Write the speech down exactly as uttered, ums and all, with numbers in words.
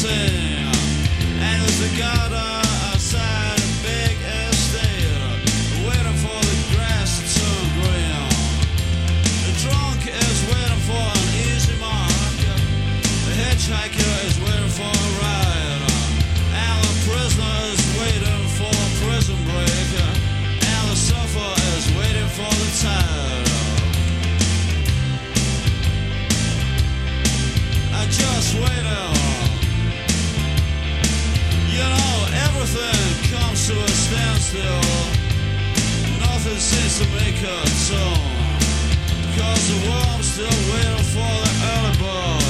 sing. And there's a garden outside a big estate, waiting for the grass to turn green. The drunk is waiting for an easy mark. The hitchhiker is waiting for a ride. And the prisoner is waiting for a prison break. And the sufferer is waiting for the tide. I just waiting. You know, everything comes to a standstill. Nothing seems to make a tone. Cause the world's still waiting for the early bird.